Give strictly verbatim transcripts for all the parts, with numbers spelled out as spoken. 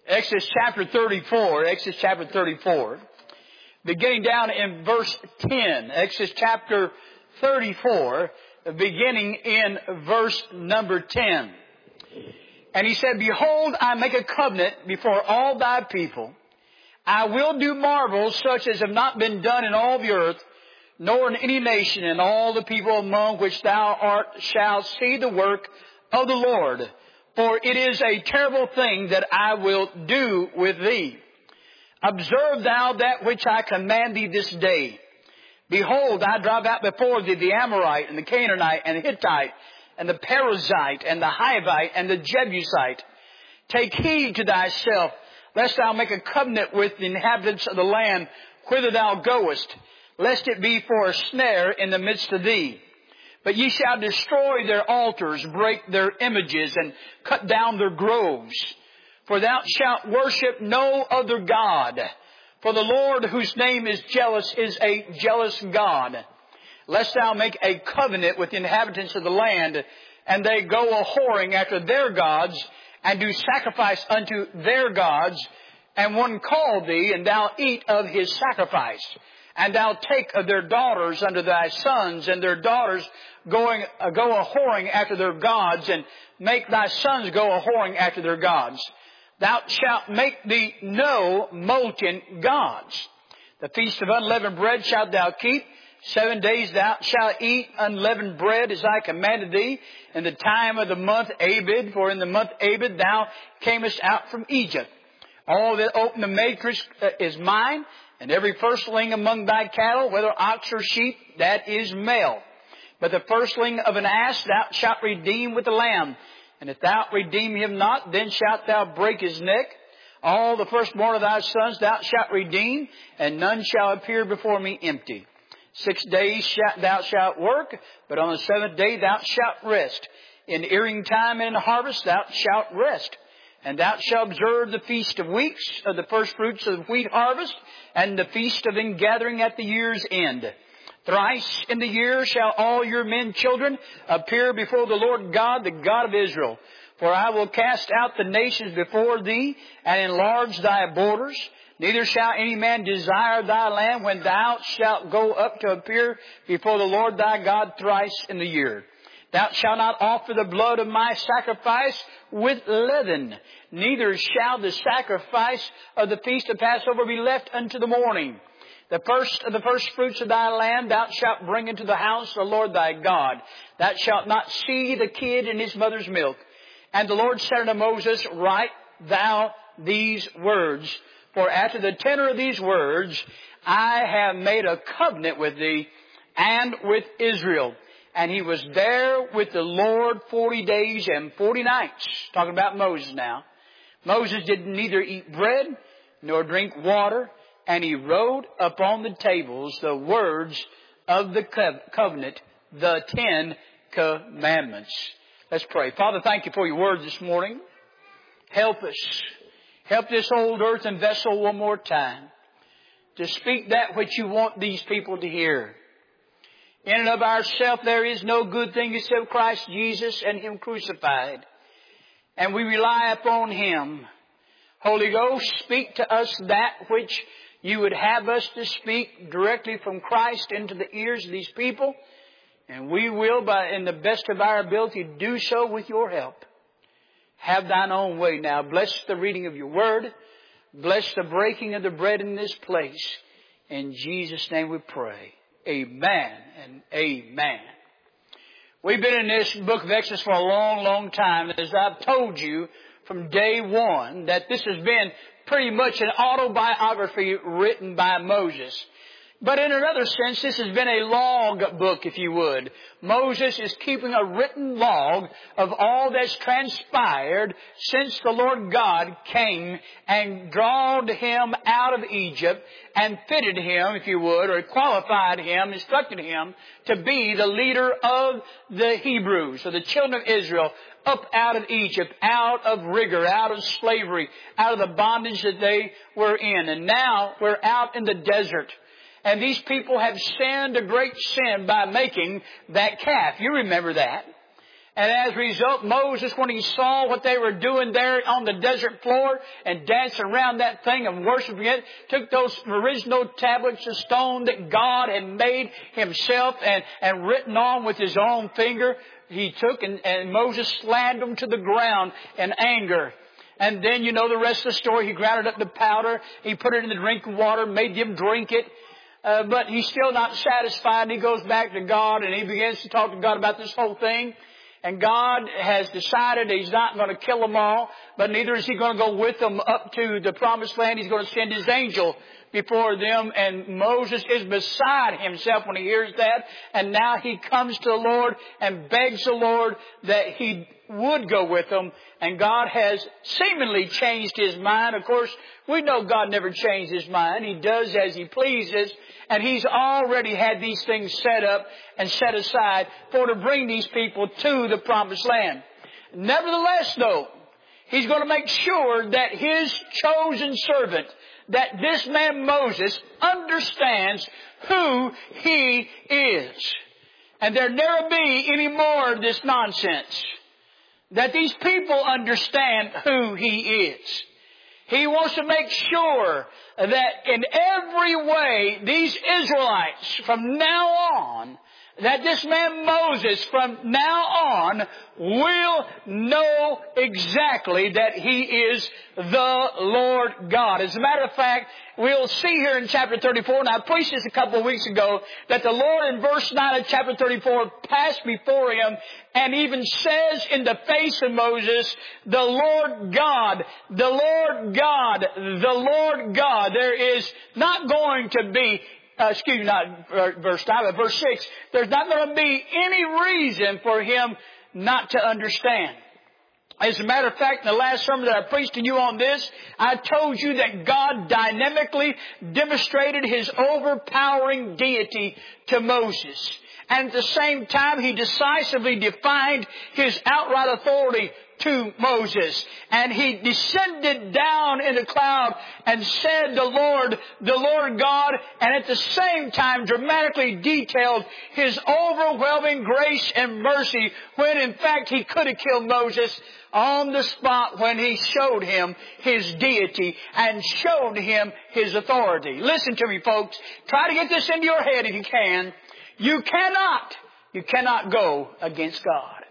Exodus chapter thirty-four, Exodus chapter thirty-four, beginning down in verse ten. Exodus chapter thirty-four, beginning in verse number ten. And he said, Behold, I make a covenant before all thy people. I will do marvels such as have not been done in all the earth, nor in any nation, and all the people among which thou art shall see the work of the Lord. For it is a terrible thing that I will do with thee. Observe thou that which I command thee this day. Behold, I drive out before thee the Amorite, and the Canaanite, and the Hittite, and the Perizzite, and the Hivite, and the Jebusite. Take heed to thyself, lest thou make a covenant with the inhabitants of the land whither thou goest, lest it be for a snare in the midst of thee. But ye shall destroy their altars, break their images, and cut down their groves. For thou shalt worship no other God. For the Lord, whose name is jealous, is a jealous God. Lest thou make a covenant with the inhabitants of the land, and they go a-whoring after their gods, and do sacrifice unto their gods, and one call thee, and thou eat of his sacrifice. And thou take of their daughters unto thy sons, and their daughters going uh, go a-whoring after their gods, and make thy sons go a-whoring after their gods. Thou shalt make thee no molten gods. The feast of unleavened bread shalt thou keep. Seven days thou shalt eat unleavened bread as I commanded thee, in the time of the month Abib, for in the month Abib thou camest out from Egypt. All that open the matrix uh, is mine, and every firstling among thy cattle, whether ox or sheep, that is male. But the firstling of an ass thou shalt redeem with the lamb. And if thou redeem him not, then shalt thou break his neck. All the firstborn of thy sons thou shalt redeem, and none shall appear before me empty. Six days shalt thou shalt work, but on the seventh day thou shalt rest. In earing time and in harvest thou shalt rest. And thou shalt observe the feast of weeks, of the first fruits of the wheat harvest, and the feast of ingathering at the year's end. Thrice in the year shall all your men children appear before the Lord God, the God of Israel. For I will cast out the nations before thee, and enlarge thy borders. Neither shall any man desire thy land when thou shalt go up to appear before the Lord thy God thrice in the year. Thou shalt not offer the blood of my sacrifice with leaven, neither shall the sacrifice of the feast of Passover be left unto the morning. The first of the first fruits of thy land thou shalt bring into the house of the Lord thy God. Thou shalt not see the kid in his mother's milk. And the Lord said unto Moses, Write thou these words, for after the tenor of these words I have made a covenant with thee and with Israel. And he was there with the Lord forty days and forty nights. Talking about Moses now. Moses did neither eat bread nor drink water, and he wrote upon the tables the words of the covenant, the Ten Commandments. Let's pray. Father, thank you for your word this morning. Help us. Help this old earthen vessel one more time to speak that which you want these people to hear. In and of ourselves there is no good thing except Christ Jesus and Him crucified. And we rely upon Him. Holy Ghost, speak to us that which you would have us to speak directly from Christ into the ears of these people. And we will, by in the best of our ability, do so with your help. Have thine own way now. Bless the reading of your word. Bless the breaking of the bread in this place. In Jesus' name we pray. Amen and amen. We've been in this book of Exodus for a long, long time. As I've told you from day one, that this has been pretty much an autobiography written by Moses. But in another sense, this has been a log book, if you would. Moses is keeping a written log of all that's transpired since the Lord God came and drawed him out of Egypt and fitted him, if you would, or qualified him, instructed him to be the leader of the Hebrews, or the children of Israel, up out of Egypt, out of rigor, out of slavery, out of the bondage that they were in. And now we're out in the desert. And these people have sinned a great sin by making that calf. You remember that. And as a result, Moses, when he saw what they were doing there on the desert floor and dancing around that thing and worshiping it, took those original tablets of stone that God had made himself and, and written on with his own finger. He took and, and Moses slammed them to the ground in anger. And then you know the rest of the story. He ground it up to powder. He put it in the drinking water, made them drink it. Uh, but he's still not satisfied. He goes back to God and he begins to talk to God about this whole thing. And God has decided He's not going to kill them all, but neither is He going to go with them up to the promised land. He's going to send His angel before them. And Moses is beside himself when he hears that. And now he comes to the Lord and begs the Lord that He would go with them. And God has seemingly changed His mind. Of course, we know God never changed His mind. He does as He pleases. And He's already had these things set up and set aside for to bring these people to the promised land. Nevertheless, though, He's going to make sure that His chosen servant, that this man Moses, understands who he is. And there never be any more of this nonsense. That these people understand who he is. He wants to make sure that in every way these Israelites from now on, that this man Moses from now on will know exactly that he is the Lord God. As a matter of fact, we'll see here in chapter thirty-four, and I preached this a couple of weeks ago, that the Lord in verse nine of chapter thirty-four passed before him and even says in the face of Moses, the Lord God, the Lord God, the Lord God. There is not going to be Uh, excuse me, not verse nine, but verse six. There's not going to be any reason for him not to understand. As a matter of fact, in the last sermon that I preached to you on this, I told you that God dynamically demonstrated His overpowering deity to Moses. And at the same time, He decisively defined His outright authority to Moses. And He descended down in the cloud and said, the Lord, the Lord God, and at the same time dramatically detailed His overwhelming grace and mercy when in fact He could have killed Moses on the spot when He showed him His deity and showed him His authority. Listen to me, folks. Try to get this into your head if you can. You cannot, you cannot go against God.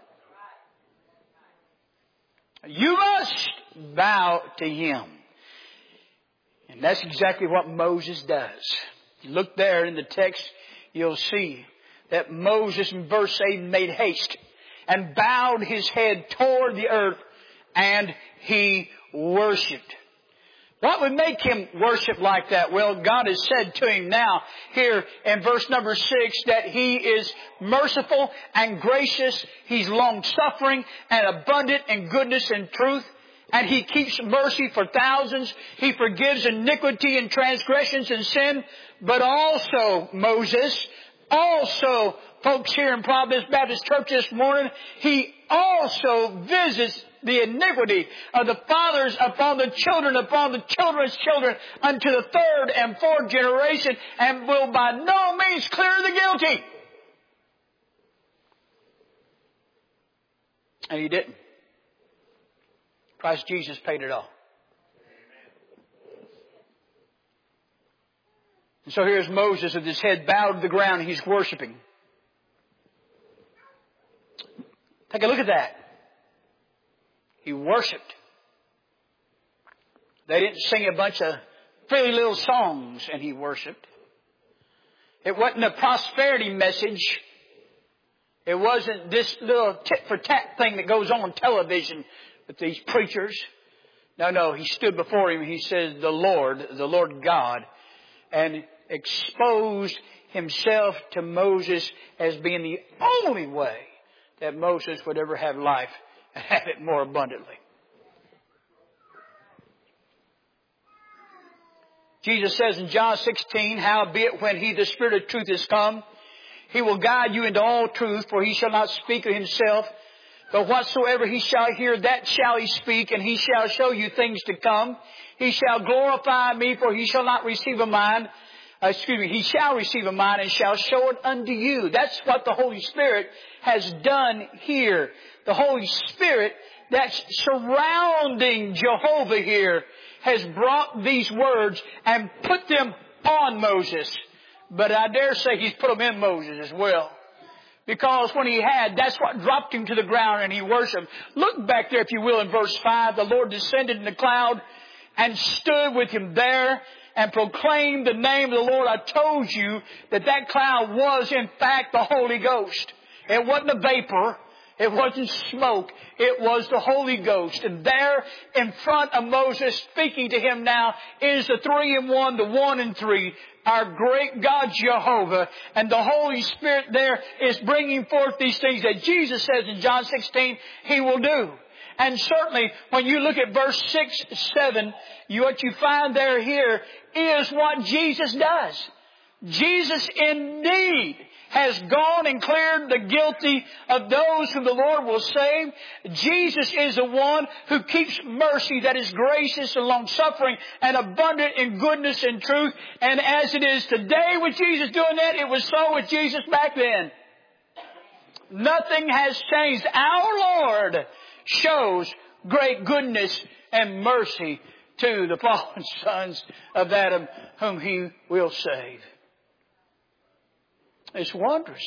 You must bow to Him. And that's exactly what Moses does. You look there in the text, you'll see that Moses in verse eight made haste and bowed his head toward the earth and he worshipped. What would make him worship like that? Well, God has said to him now here in verse number six that He is merciful and gracious. He's long-suffering and abundant in goodness and truth. And He keeps mercy for thousands. He forgives iniquity and transgressions and sin. But also, Moses, also, folks here in Providence Baptist Church this morning, He also visits the iniquity of the fathers upon the children, upon the children's children, unto the third and fourth generation, and will by no means clear the guilty. And He didn't. Christ Jesus paid it all. And so here's Moses with his head bowed to the ground, and he's worshiping. Take a look at that. He worshipped. They didn't sing a bunch of pretty little songs and he worshipped. It wasn't a prosperity message. It wasn't this little tit for tat thing that goes on television with these preachers. No, no, he stood before him and he says, the Lord, the Lord God, and exposed himself to Moses as being the only way that Moses would ever have life and have it more abundantly. Jesus says in John sixteen, howbeit when He, the Spirit of truth, is come, He will guide you into all truth, for He shall not speak of Himself, but whatsoever He shall hear, that shall He speak, and He shall show you things to come. He shall glorify Me, for He shall not receive of mine. Uh, excuse me, He shall receive of mine and shall show it unto you. That's what the Holy Spirit has done here. the Holy Spirit that's surrounding Jehovah here has brought these words and put them on Moses. But I dare say He's put them in Moses as well. Because when he had, that's what dropped him to the ground and he worshiped. Look back there, if you will, in verse five. The Lord descended in the cloud and stood with him there and proclaimed the name of the Lord. I told you that that cloud was, in fact, the Holy Ghost. It wasn't a vapor. It wasn't smoke. It was the Holy Ghost. And there in front of Moses, speaking to him now, is the three in one, the one in three, our great God Jehovah. And the Holy Spirit there is bringing forth these things that Jesus says in John sixteen He will do. And certainly when you look at verse six, seven, you, what you find there here is what Jesus does. Jesus indeed has gone and cleared the guilty of those whom the Lord will save. Jesus is the one who keeps mercy that is gracious and long-suffering and abundant in goodness and truth. And as it is today with Jesus doing that, it was so with Jesus back then. Nothing has changed. Our Lord shows great goodness and mercy to the fallen sons of Adam whom He will save. It's wondrous.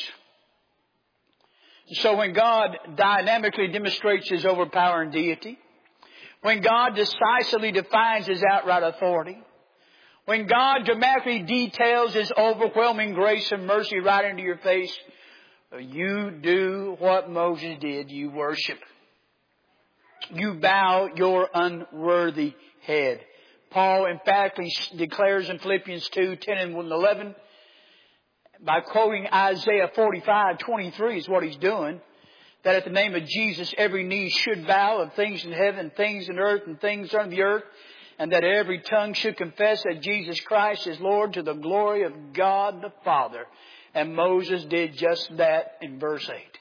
So when God dynamically demonstrates His overpowering deity, when God decisively defines His outright authority, when God dramatically details His overwhelming grace and mercy right into your face, you do what Moses did. You worship. You bow your unworthy head. Paul emphatically declares in Philippians two, ten and eleven, by quoting Isaiah forty-five, twenty-three is what he's doing, that at the name of Jesus every knee should bow, of things in heaven, things in earth, and things under the earth, and that every tongue should confess that Jesus Christ is Lord to the glory of God the Father. And Moses did just that in verse eight.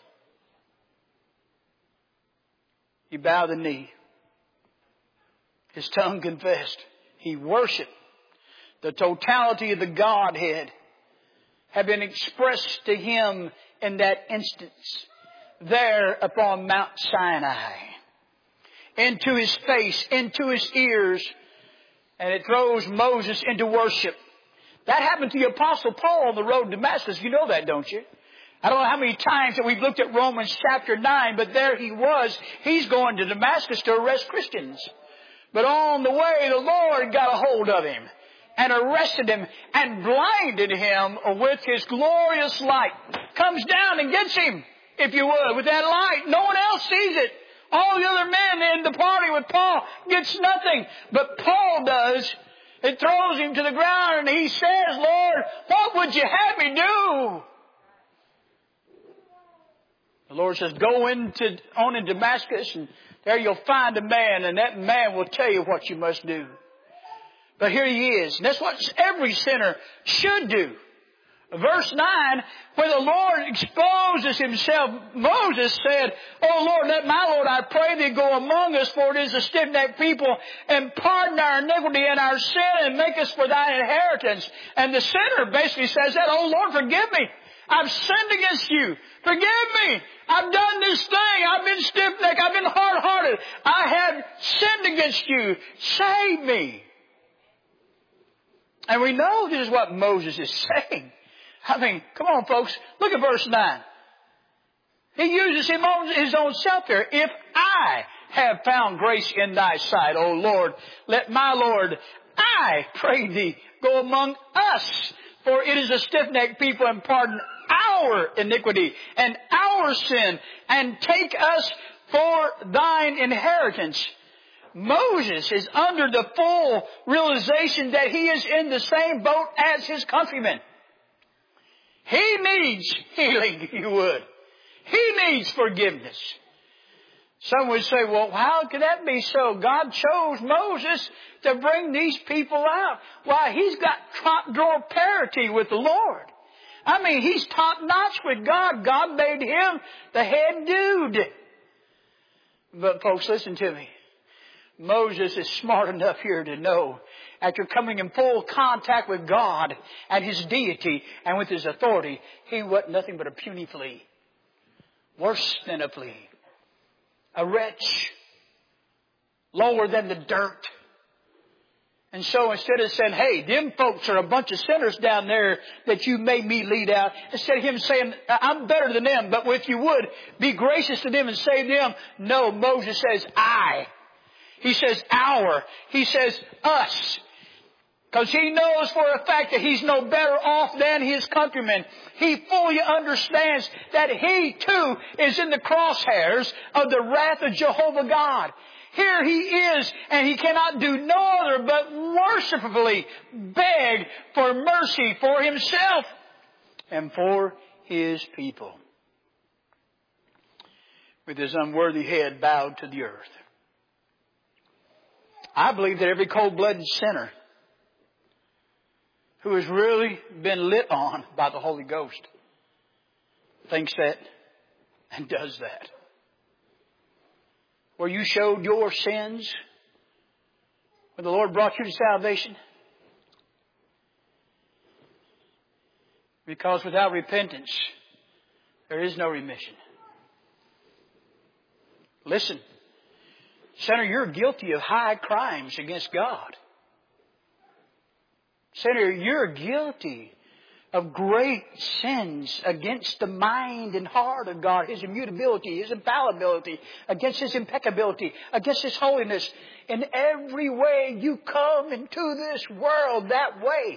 He bowed the knee. His tongue confessed. He worshiped. The totality of the Godhead had been expressed to him in that instance there upon Mount Sinai. Into his face, into his ears, and it throws Moses into worship. That happened to the Apostle Paul on the road to Damascus. You know that, don't you? I don't know how many times that we've looked at Romans chapter nine, but there he was. He's going to Damascus to arrest Christians. But on the way, the Lord got a hold of him and arrested him and blinded him with His glorious light. Comes down and gets him, if you would, with that light. No one else sees it. All the other men in the party with Paul gets nothing. But Paul does. It throws him to the ground and he says, Lord, what would you have me do? The Lord says, go into, on in Damascus and there you'll find a man and that man will tell you what you must do. But here he is. And that's what every sinner should do. Verse nine, when the Lord exposes Himself, Moses said, Oh Lord, let my Lord, I pray Thee, go among us, for it is a stiff-necked people, and pardon our iniquity and our sin, and make us for Thine inheritance. And the sinner basically says that, Oh Lord, forgive me. I've sinned against You. Forgive me. I've done this thing. I've been stiff-necked. I've been hard-hearted. I have sinned against You. Save me. And we know this is what Moses is saying. I mean, come on, folks. Look at verse nine. He uses his own self there. If I have found grace in Thy sight, O Lord, let my Lord, I pray Thee, go among us. For it is a stiff-necked people, and pardon our iniquity and our sin, and take us for Thine inheritance. Moses is under the full realization that he is in the same boat as his countrymen. He needs healing, if you would. He needs forgiveness. Some would say, well, how could that be so? God chose Moses to bring these people out. Why, he's got top-drawer parity with the Lord. I mean, he's top-notch with God. God made him the head dude. But folks, listen to me. Moses is smart enough here to know, after coming in full contact with God and His deity and with His authority, he was nothing but a puny flea. Worse than a flea. a wretch, lower than the dirt. And so instead of saying, hey, them folks are a bunch of sinners down there that you made me lead out, instead of him saying, I'm better than them, but if you would, be gracious to them and save them. No, Moses says, I. He says, our. He says, us. Because he knows for a fact that he's no better off than his countrymen. He fully understands that he too is in the crosshairs of the wrath of Jehovah God. Here he is, and he cannot do no other but worshipfully beg for mercy for himself and for his people. With his unworthy head bowed to the earth. I believe that every cold-blooded sinner who has really been lit on by the Holy Ghost thinks that and does that. Where you showed your sins when the Lord brought you to salvation. Because without repentance, there is no remission. Listen, sinner, you're guilty of high crimes against God. Sinner, you're guilty of great sins against the mind and heart of God, His immutability, His infallibility, against His impeccability, against His holiness. In every way you come into this world that way.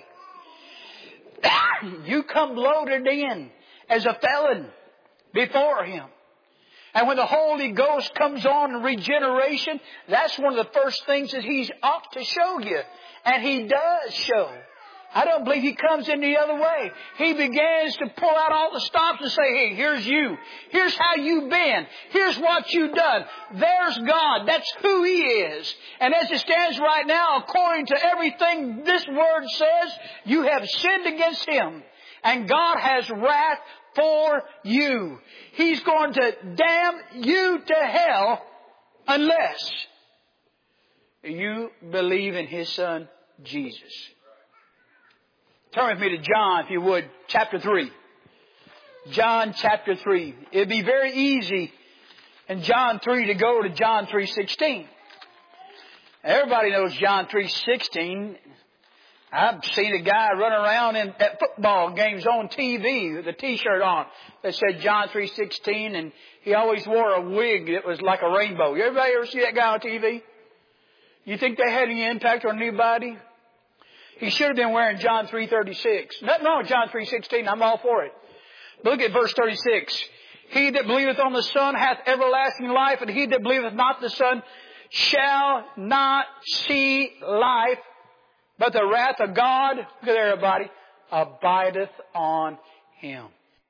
You come loaded in as a felon before Him. And when the Holy Ghost comes on in regeneration, that's one of the first things that He's ought to show you. And He does show. I don't believe He comes in the other way. He begins to pull out all the stops and say, hey, here's you. Here's how you've been. Here's what you've done. There's God. That's who He is. And as it stands right now, according to everything this Word says, you have sinned against Him. And God has wrath for you. He's going to damn you to hell unless you believe in His Son, Jesus. Turn with me to John, if you would, chapter three. John chapter three. It'd be very easy in John three to go to John three sixteen. Everybody knows John three sixteen. I've seen a guy run around in, at football games on T V with a T-shirt on that said John three sixteen, and he always wore a wig that was like a rainbow. You everybody ever see that guy on T V? You think that had any impact on anybody? He should have been wearing John three thirty-six. Nothing wrong with John three sixteen. I'm all for it. But look at verse thirty-six. He that believeth on the Son hath everlasting life, and he that believeth not the Son shall not see life, but the wrath of God, look at everybody, abideth on him.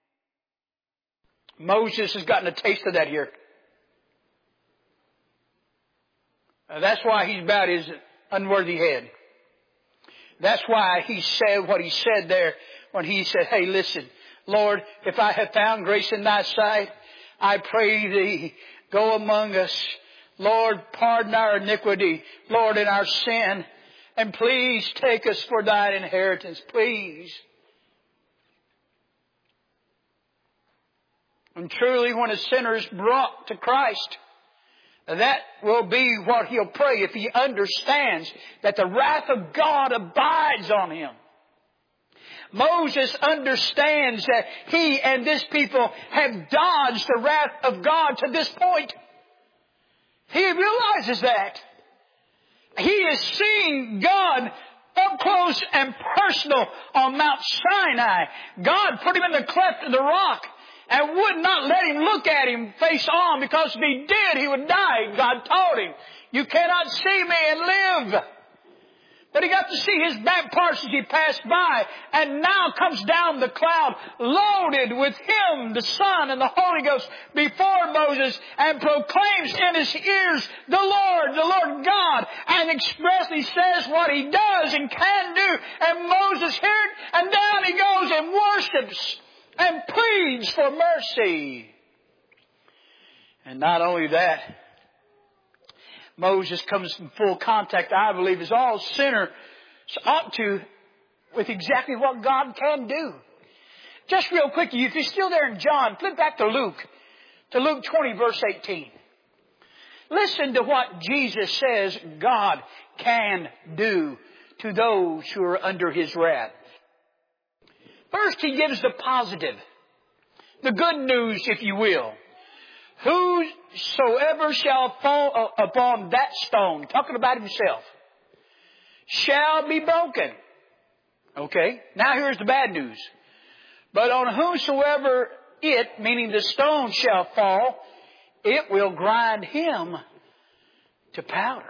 Moses has gotten a taste of that here. That's why he's bowed his unworthy head. That's why he said what he said there when he said, hey, listen, Lord, if I have found grace in thy sight, I pray thee, go among us. Lord, pardon our iniquity, Lord, in our sin, and please take us for thine inheritance, please. And truly, when a sinner is brought to Christ, that will be what he'll pray if he understands that the wrath of God abides on him. Moses understands that he and this people have dodged the wrath of God to this point. He realizes that. He is seeing God up close and personal on Mount Sinai. God put him in the cleft of the rock and would not let him look at him face on, because if he did, he would die. God told him, you cannot see me and live. But he got to see his back parts as he passed by, and now comes down the cloud loaded with him, the Son, and the Holy Ghost before Moses, and proclaims in his ears the Lord, the Lord God, and expressly says what he does and can do. And Moses hears it, and down he goes and worships and pleads for mercy. And not only that, Moses comes in full contact, I believe, as all sinners ought to, with exactly what God can do. Just real quickly, if you're still there in John, flip back to Luke, to Luke twenty, verse eighteen. Listen to what Jesus says God can do to those who are under His wrath. First, He gives the positive, the good news, if you will. Whosoever shall fall upon that stone, talking about Himself, shall be broken. Okay, now here's the bad news. But on whosoever it, meaning the stone, shall fall, it will grind him to powder.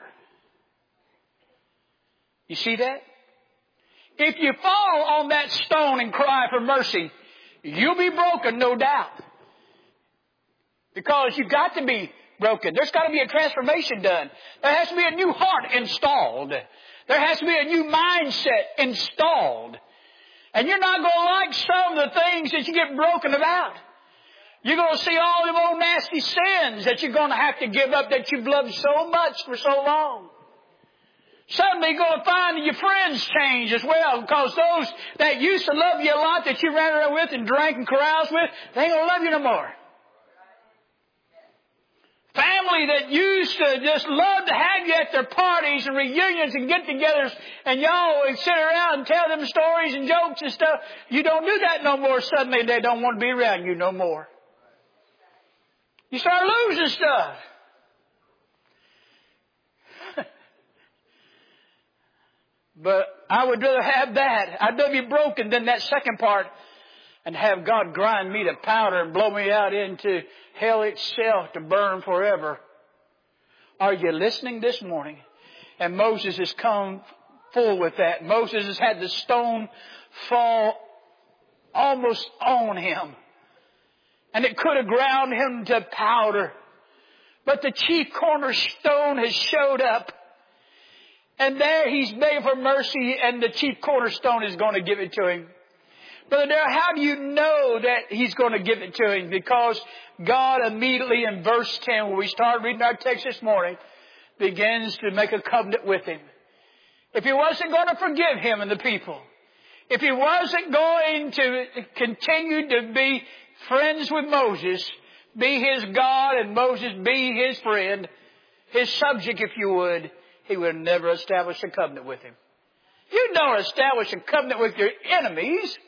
You see that? If you fall on that stone and cry for mercy, you'll be broken, no doubt. Because you've got to be broken. There's got to be a transformation done. There has to be a new heart installed. There has to be a new mindset installed. And you're not going to like some of the things that you get broken about. You're going to see all them old nasty sins that you're going to have to give up that you've loved so much for so long. Suddenly you're going to find that your friends change as well, because those that used to love you a lot, that you ran around with and drank and caroused with, they ain't going to love you no more. Family that used to just love to have you at their parties and reunions and get-togethers, and y'all would sit around and tell them stories and jokes and stuff. You don't do that no more. Suddenly they don't want to be around you no more. You start losing stuff. But I would rather have that. I'd rather be broken than that second part, and have God grind me to powder and blow me out into hell itself to burn forever. Are you listening this morning? And Moses has come full with that. Moses has had the stone fall almost on him. And it could have ground him to powder. But the chief cornerstone has showed up. And there he's begging for mercy, and the chief cornerstone is going to give it to him. Brother Darrell, how do you know that He's going to give it to him? Because God immediately in verse ten, where we started reading our text this morning, begins to make a covenant with him. If He wasn't going to forgive him and the people, if He wasn't going to continue to be friends with Moses, be his God and Moses be his friend, his subject if you would, He would never establish a covenant with him. You don't establish a covenant with your enemies.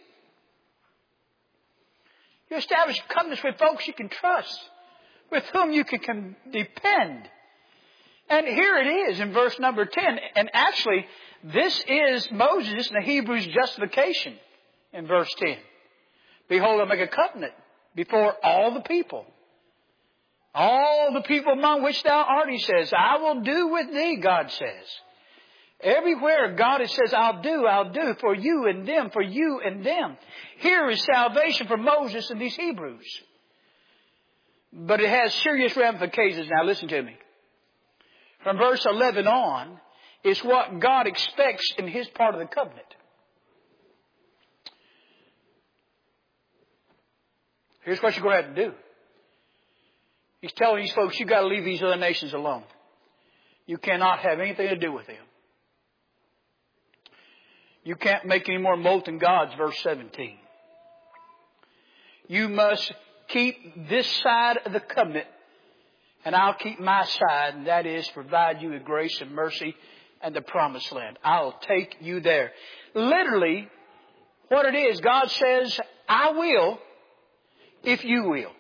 You establish covenants with folks you can trust, with whom you can, can depend. And here it is in verse number ten. And actually, this is Moses and the Hebrews' justification in verse ten. Behold, I make a covenant before all the people. All the people among which thou art, He says, I will do with thee, God says. Everywhere God says, I'll do, I'll do for you and them, for you and them. Here is salvation for Moses and these Hebrews. But it has serious ramifications. Now listen to me. From verse eleven on is what God expects in His part of the covenant. Here's what you're going to have to do. He's telling these folks, you've got to leave these other nations alone. You cannot have anything to do with them. You can't make any more molten gods, verse seventeen. You must keep this side of the covenant, and I'll keep my side, and that is provide you with grace and mercy and the promised land. I'll take you there. Literally, what it is, God says, I will if you will.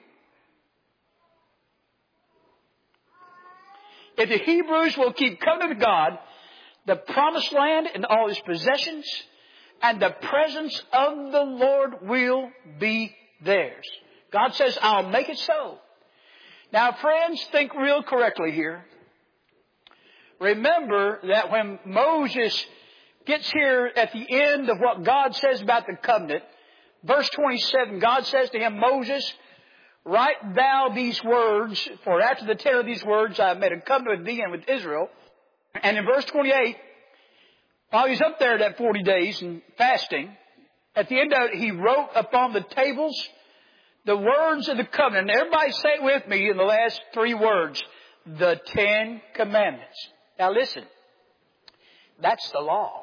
If the Hebrews will keep covenant with God, the promised land and all His possessions and the presence of the Lord will be theirs. God says, I'll make it so. Now, friends, think real correctly here. Remember that when Moses gets here at the end of what God says about the covenant, verse twenty-seven, God says to him, Moses, write thou these words, for after the tenor of these words I have made a covenant with thee and with Israel. And in verse twenty-eight, while he's up there that forty days and fasting, at the end of it, he wrote upon the tables the words of the covenant. And everybody say it with me in the last three words, the Ten Commandments. Now listen, that's the law.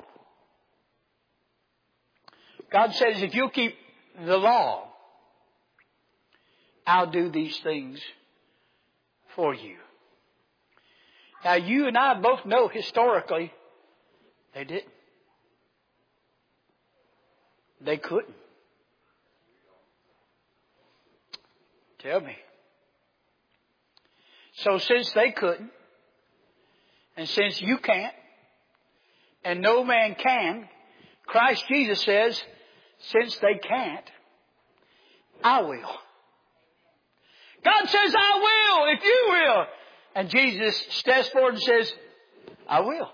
God says, if you'll keep the law, I'll do these things for you. Now, you and I both know historically they didn't. They couldn't. Tell me. So since they couldn't, and since you can't, and no man can, Christ Jesus says, since they can't, I will. God says, I will, if you will. And Jesus steps forward and says, I will.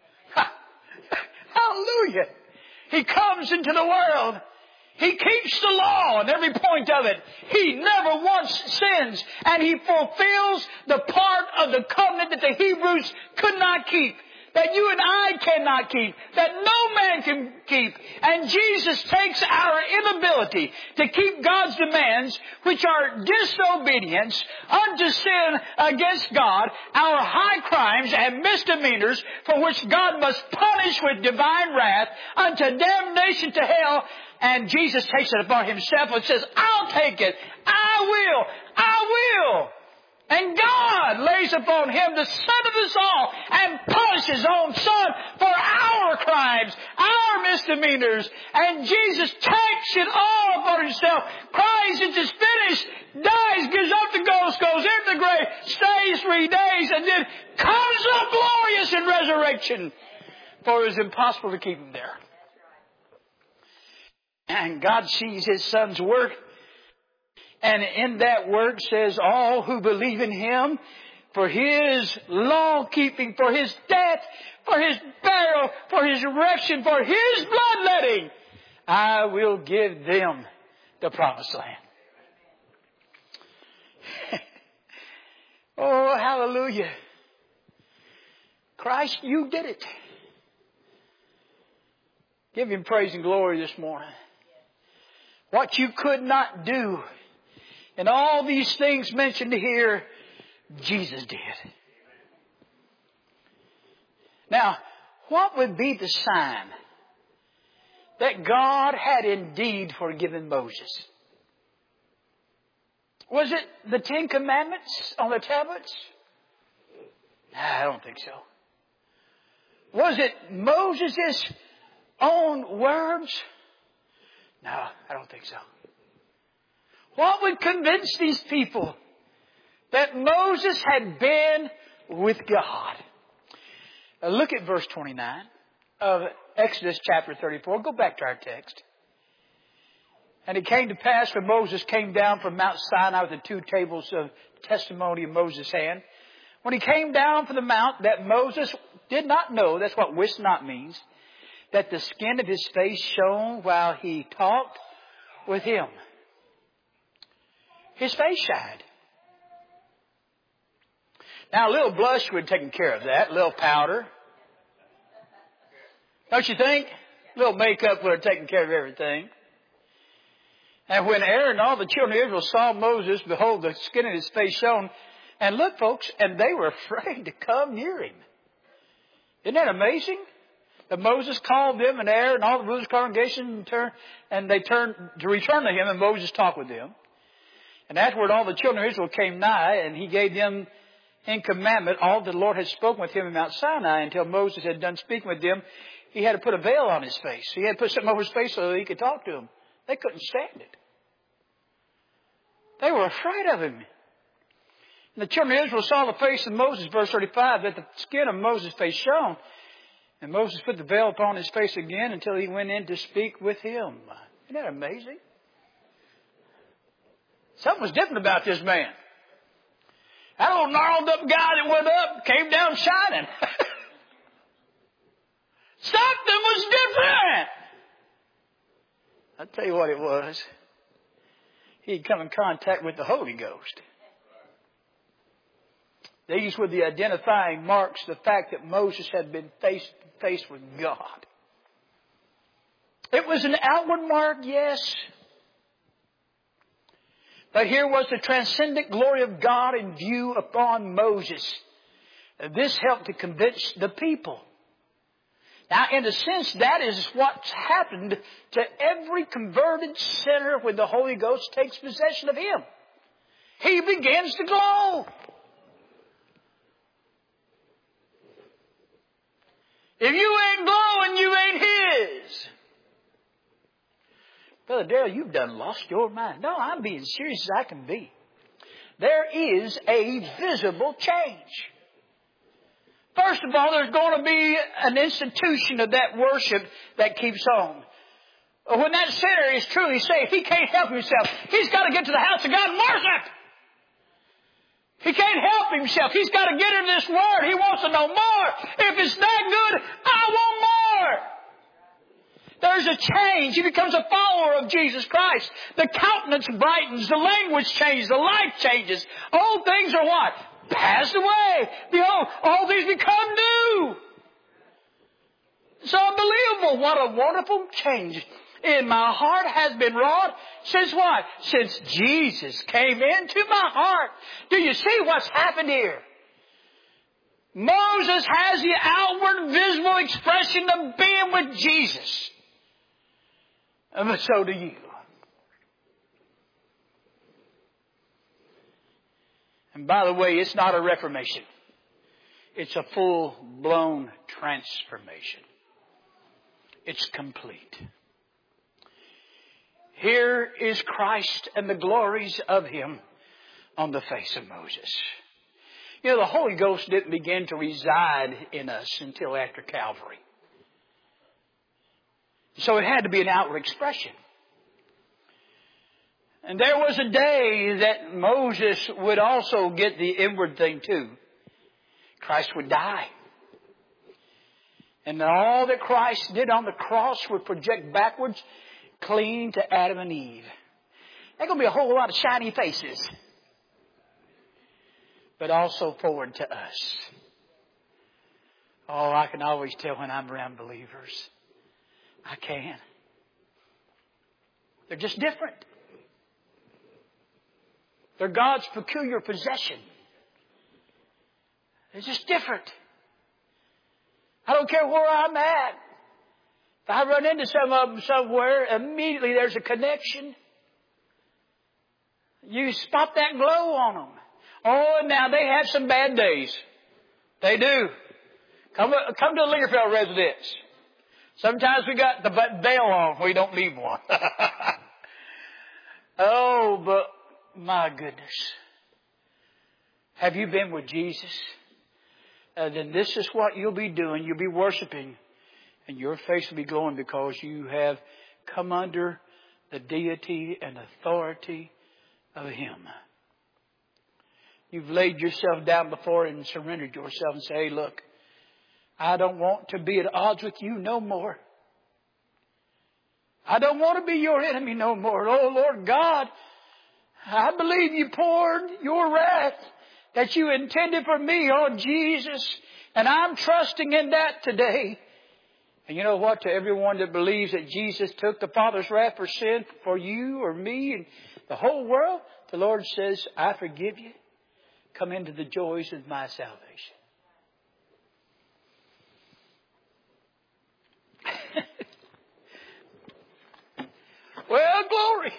Hallelujah. He comes into the world. He keeps the law and every point of it. He never once sins. And He fulfills the part of the covenant that the Hebrews could not keep. That you and I cannot keep. That no man can keep. And Jesus takes our inability to keep God's demands, which are disobedience unto sin against God, our high crimes and misdemeanors for which God must punish with divine wrath unto damnation to hell. And Jesus takes it upon Himself and says, I'll take it. I will. I will. And God lays upon Him the sin of us all and punishes His own Son for our crimes, our misdemeanors. And Jesus takes it all upon Himself, cries, it is finished, dies, gives up the ghost, goes into the grave, stays three days, and then comes up glorious in resurrection. For it is impossible to keep Him there. And God sees His Son's work. And in that word says, all who believe in Him, for His law keeping, for His death, for His burial, for His resurrection, for His bloodletting, I will give them the promised land. Oh, hallelujah. Christ, you did it. Give Him praise and glory this morning. What you could not do, and all these things mentioned here, Jesus did. Now, what would be the sign that God had indeed forgiven Moses? Was it the Ten Commandments on the tablets? I don't think so. Was it Moses' own words? No, I don't think so. What would convince these people that Moses had been with God? Uh, look at verse twenty-nine of Exodus chapter thirty-four. Go back to our text. And it came to pass when Moses came down from Mount Sinai with the two tables of testimony in Moses' hand. When he came down from the mount, that Moses did not know, that's what wist not means, that the skin of his face shone while he talked with him. His face shined. Now, a little blush would have taken care of that. A little powder. Don't you think? A little makeup would have taken care of everything. And when Aaron and all the children of Israel saw Moses, behold, the skin of his face shone. And look, folks, and they were afraid to come near him. Isn't that amazing? That Moses called them and Aaron and all the rulers of the congregation and, turn, and they turned to return to him, and Moses talked with them. And afterward all the children of Israel came nigh, and he gave them in commandment all that the Lord had spoken with him in Mount Sinai. Until Moses had done speaking with them, he had to put a veil on his face. He had to put something over his face so that he could talk to them. They couldn't stand it. They were afraid of him. And the children of Israel saw the face of Moses, verse thirty-five, that the skin of Moses' face shone. And Moses put the veil upon his face again until he went in to speak with him. Isn't that amazing? Something was different about this man. That old gnarled up guy that went up came down shining. Something was different. I'll tell you what it was. He'd come in contact with the Holy Ghost. These were the identifying marks, the fact that Moses had been face to face with God. It was an outward mark, yes. But here was the transcendent glory of God in view upon Moses. This helped to convince the people. Now, in a sense, that is what's happened to every converted sinner when the Holy Ghost takes possession of him. He begins to glow. If you ain't glowing, you ain't His. Brother Darrell, you've done lost your mind. No, I'm being serious as I can be. There is a visible change. First of all, there's going to be an institution of that worship that keeps on. When that sinner is truly saved, he can't help himself. He's got to get to the house of God and worship. He can't help himself. He's got to get into this Word. He wants to know more. If it's that good, I want more. There's a change. He becomes a follower of Jesus Christ. The countenance brightens. The language changes. The life changes. Old things are what? Passed away. Behold, all these become new. It's unbelievable. What a wonderful change in my heart has been wrought. Since what? Since Jesus came into my heart. Do you see what's happened here? Moses has the outward visible expression of being with Jesus. But so do you. And by the way, it's not a reformation. It's a full-blown transformation. It's complete. Here is Christ and the glories of Him on the face of Moses. You know, the Holy Ghost didn't begin to reside in us until after Calvary. So it had to be an outward expression. And there was a day that Moses would also get the inward thing too. Christ would die. And all that Christ did on the cross would project backwards, clean to Adam and Eve. There's going to be a whole lot of shiny faces. But also forward to us. Oh, I can always tell when I'm around believers. I can. They're just different. They're God's peculiar possession. They're just different. I don't care where I'm at. If I run into some of them somewhere, immediately there's a connection. You spot that glow on them. Oh, now they have some bad days. They do. Come, come to the Lingerfeld residence. Sometimes we got the veil on. We don't need one. Oh, but my goodness. Have you been with Jesus? Uh, then this is what you'll be doing. You'll be worshiping. And your face will be glowing because you have come under the deity and authority of Him. You've laid yourself down before Him and surrendered yourself and say, hey, look, I don't want to be at odds with you no more. I don't want to be your enemy no more. Oh, Lord God, I believe you poured your wrath that you intended for me on Jesus. And I'm trusting in that today. And you know what? To everyone that believes that Jesus took the Father's wrath for sin for you or me and the whole world, the Lord says, I forgive you. Come into the joys of my salvation. Well, glory.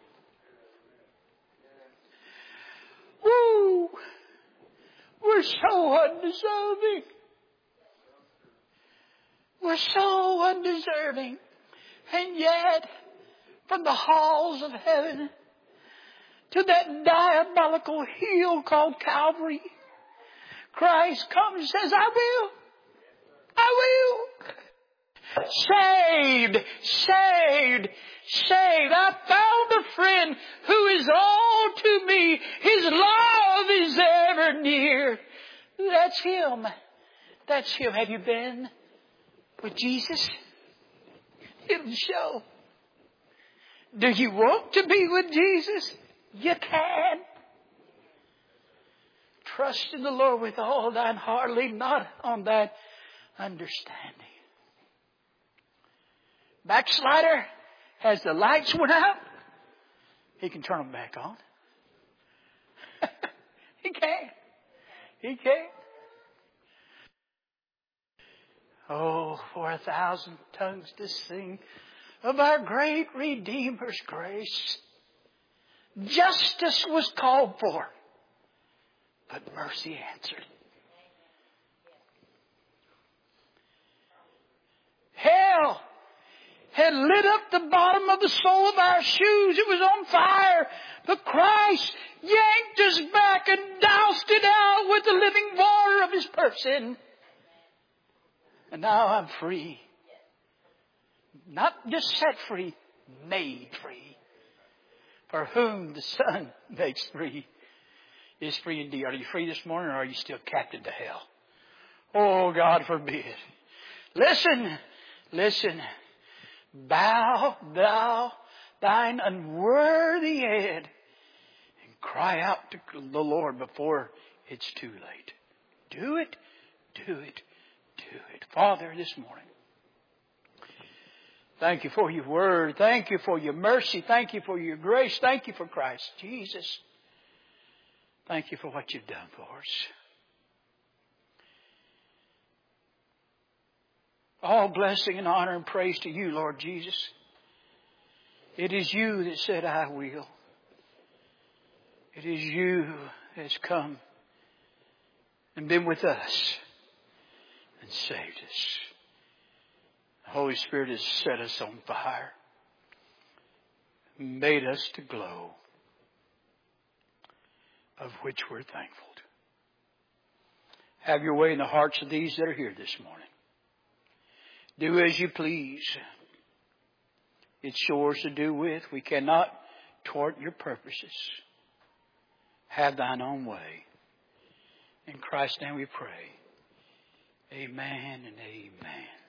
Woo! We're so undeserving. We're so undeserving. And yet, from the halls of heaven to that diabolical hill called Calvary, Christ comes and says, I will. I will. Saved, saved, saved. I found a friend who is all to me. His love is ever near. That's Him. That's Him. Have you been with Jesus? It'll show. Do you want to be with Jesus? You can. Trust in the Lord with all thine heart, lean not on thine understanding. Backslider, has the lights went out, he can turn them back on. He can. He can. Oh, for a thousand tongues to sing of our great Redeemer's grace. Justice was called for, but mercy answered. had lit up the bottom of the sole of our shoes. It was on fire. But Christ yanked us back and doused it out with the living water of His person. And now I'm free. Not just set free, made free. For whom the Son makes free is free indeed. Are you free this morning, or are you still captive to hell? Oh, God forbid. Listen, listen. Bow thou thine unworthy head and cry out to the Lord before it's too late. Do it, do it, do it. Father, this morning, thank You for Your word. Thank You for Your mercy. Thank You for Your grace. Thank You for Christ Jesus. Thank You for what You've done for us. All blessing and honor and praise to You, Lord Jesus. It is You that said, I will. It is You that's come and been with us and saved us. The Holy Spirit has set us on fire, made us to glow, of which we're thankful. Have Your way in the hearts of these that are here this morning. Do as You please. It's Yours to do with. We cannot thwart Your purposes. Have Thine own way. In Christ's name we pray. Amen and amen.